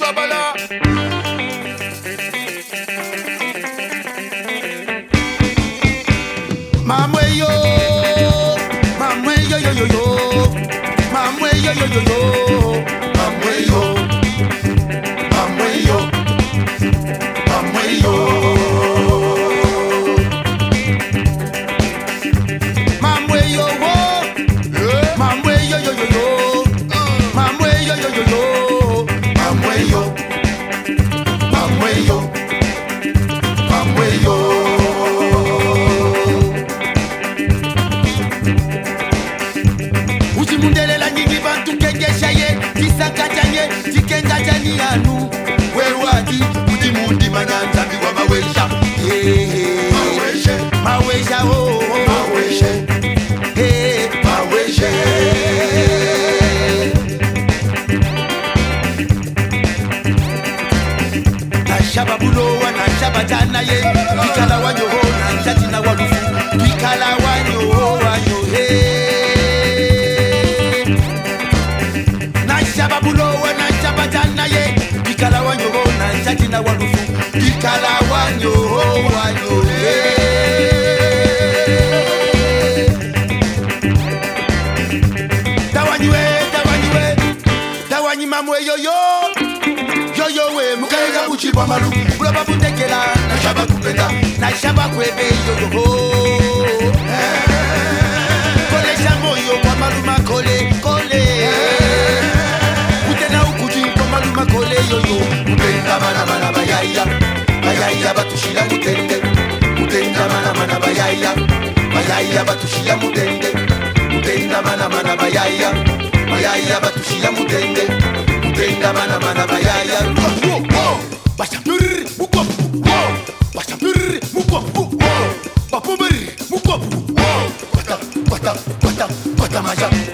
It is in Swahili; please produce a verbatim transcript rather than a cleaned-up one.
Sabala. Mamwe yo, mamwe yo yo yo yo, mamwe yo yo yo yo, mamwe yo, mamwe yo, mamwe yo, mamwe yo wo, mamwe yo yo yo yo, mamwe yo yo yo yo, mamwe yo, mamwe yo, mamwe yo. Mundelela nyingi bantu kengesha ye tisakajanye tikengajani yanu wewadi udi mundi manyanza biwa mawesha maweshe mawesha oh maweshe eh maweshe nashaba bulowa nashaba jana ye tikala wanyo ho nanjati na walufu tikala wanyo ho wanyo he ye bikala wanyo na chati na walufu bikala wanyo wanyo tawanywe tawanywe tawanyi mamwe yo yo yo yo we mukaega kuchibwa malu bulaba butekela na shaba kupenda na shaba kwebe yo yo kole shamoyo kwa malu makole kole makole yoyo mutenda mana mana bayaya bayaya batushira mutende mutenda mana mana bayaya bayaya batushira mutende mutenda mana mana bayaya bayaya batushira mutende mutenda mana mana bayaya bashapur mukop bashapur mukop bapumber mukop bata bata bata bata maja